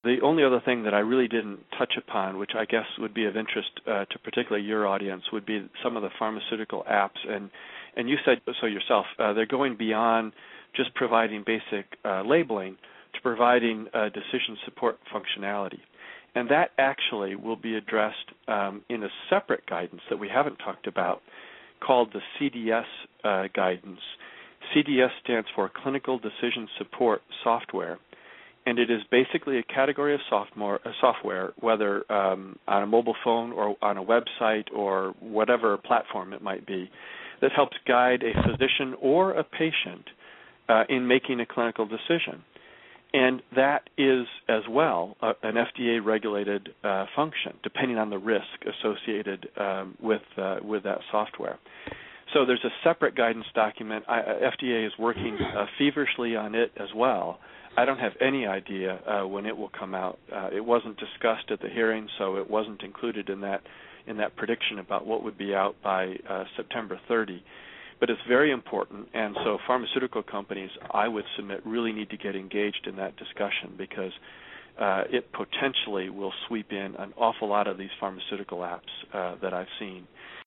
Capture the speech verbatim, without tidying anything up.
The only other thing that I really didn't touch upon, which I guess would be of interest uh, to particularly your audience, would be some of the pharmaceutical apps. And, and you said so yourself, uh, they're going beyond just providing basic uh, labeling to providing uh, decision support functionality. And that actually will be addressed um, in a separate guidance that we haven't talked about called the C D S uh, guidance. C D S stands for Clinical Decision Support Software. And it is basically a category of software, uh, software whether um, on a mobile phone or on a website or whatever platform it might be, that helps guide a physician or a patient uh, in making a clinical decision. And that is, as well, uh, an F D A-regulated uh, function, depending on the risk associated um, with uh, with that software. So there's a separate guidance document. I, F D A is working uh, feverishly on it as well. I don't have any idea uh, when it will come out. Uh, it wasn't discussed at the hearing, so it wasn't included in that in that prediction about what would be out by uh, September thirtieth. But it's very important, and so pharmaceutical companies, I would submit, really need to get engaged in that discussion because uh, it potentially will sweep in an awful lot of these pharmaceutical apps uh, that I've seen.